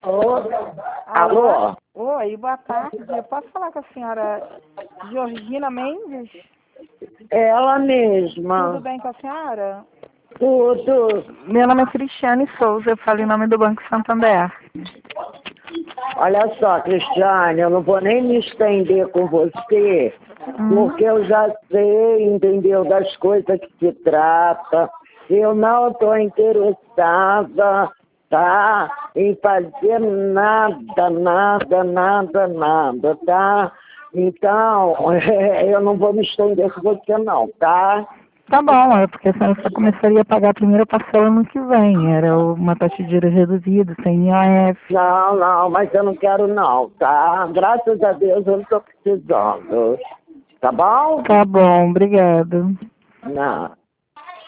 Ô, Alô? alô? Oi, boa tarde. Eu posso falar com a senhora Georgina Mendes? Ela Tudo mesma. bem com a senhora? Tudo. Meu nome é Cristiane Souza, eu falo em nome do Banco Santander. Olha só, Cristiane, eu não vou nem me estender com você, porque eu já sei, entendeu, das coisas que se trata. Eu não estou interessada, tá, em fazer nada, tá? Então, eu não vou me estender com você não, tá? Tá bom, é porque a senhora só começaria a pagar a primeira parcela no que vem. Era uma taxa de juros reduzida, sem IOF. Não, mas eu não quero não, tá? Graças a Deus eu não estou precisando. Tá bom? Tá bom, obrigada. Não.